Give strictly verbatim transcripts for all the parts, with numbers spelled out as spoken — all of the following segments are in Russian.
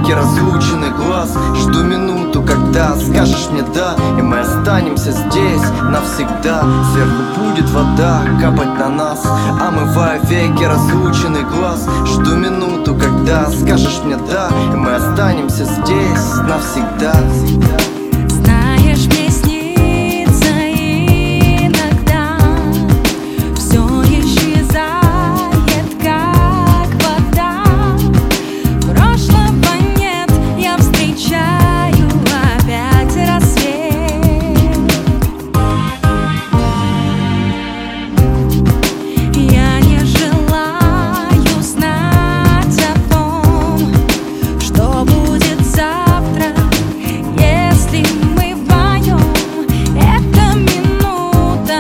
веки разлученный глаз. Жду минуту, когда скажешь мне да, и мы останемся здесь навсегда. Сверху будет вода капать на нас, омывая веки разлученный глаз. Жду минуту, когда скажешь мне да, и мы останемся здесь навсегда. Знаешь, мне снится иногда все исчезает, как вода. Прошлого нет, я встречаю опять рассвет. Я не желаю знать о том, что будет завтра, если мы вдвоем. Эта минута,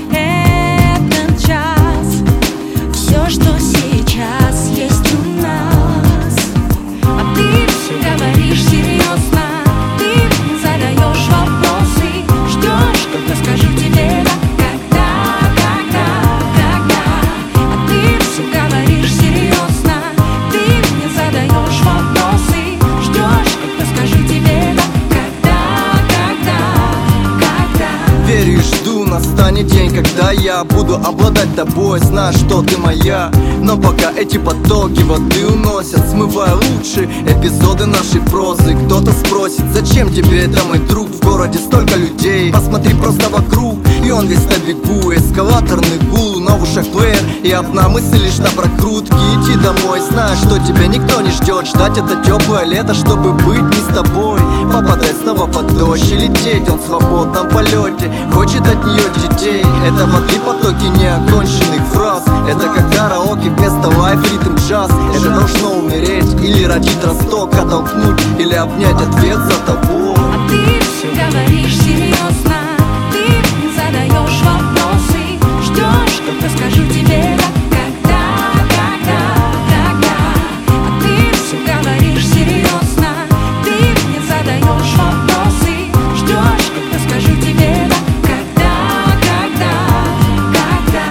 этот час, все, что сейчас есть у нас. А ты все говоришь серьезно, ты задаешь вопросы, ждешь, когда скажу тебе да. Когда, когда, когда. А ты все говоришь серьезно, ты мне задаешь вопросы, ждешь, когда скажу тебе да. Когда, когда, когда. Верю и жду, настанет день, когда я буду обладать тобой, зная, что ты моя. Но пока эти потоки воды уносят, смывая лучшие эпизоды нашей прозы. Кто-то спросит, зачем тебе это, мой друг? В городе столько людей, посмотри просто вокруг. И он весь на бегу, эскалаторный гул, но в ушах плеер. И одна мысль лишь на прокрутке: идти домой, зная, что тебя никто не ждет. Ждать это теплое лето, чтобы быть не с тобой. Попадать снова под дождь и лететь он в свободном полете. Хочет от нее детей. Это воды потоки неоконченных фраз. Это как караоке вместо лайф ритм джаз. Это должно умереть или родить росток, оттолкнуть или обнять ответ за тобой. А ты все говоришь серьезно, ты мне задаешь вопросы, ждешь, когда скажу тебе да. Когда, когда, когда. А ты все говоришь серьезно, ты мне задаешь вопросы, ждешь, когда скажу тебе да. Когда, когда, когда.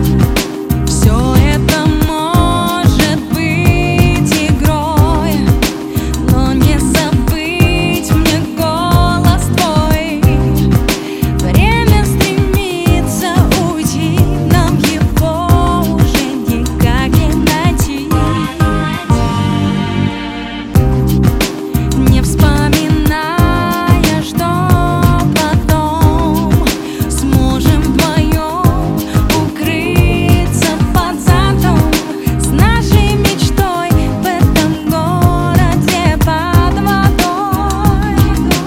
Все это может быть игрой, но не забыть мне голос твой. Время стремится уйти, нам его уже никак не найти. Не вспоминая, что потом сможем вдвоем укрыться под зонтом с нашей мечтой в этом городе под водой.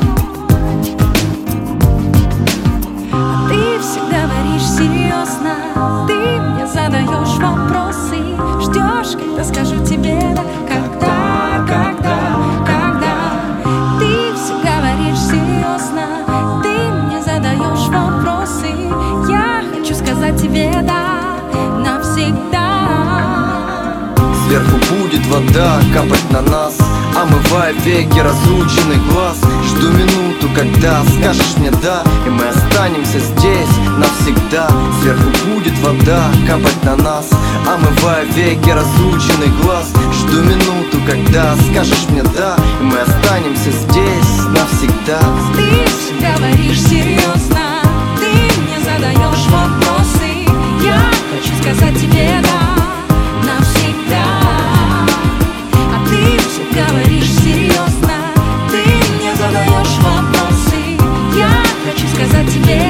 А ты все говоришь серьезно, ты мне задаешь вопросы, ждешь, когда скажу тебе да. Когда, когда, когда. Ты все говоришь серьезно, ты мне задаешь вопросы, я хочу сказать тебе да навсегда. Сверху будет вода капать на нас, омывая веки разлученный глаз. Жду минуту, когда скажешь мне да, и мы останемся здесь навсегда. Сверху будет вода капать на нас, омывая веки разлученный глаз. Жду минуту, когда скажешь мне да, и мы останемся здесь навсегда. Ты все говоришь серьезно, ты мне задаешь вопросы, я хочу сказать тебе да навсегда. А ты все говоришь серьезно, ты мне задаешь вопросы, я хочу сказать тебе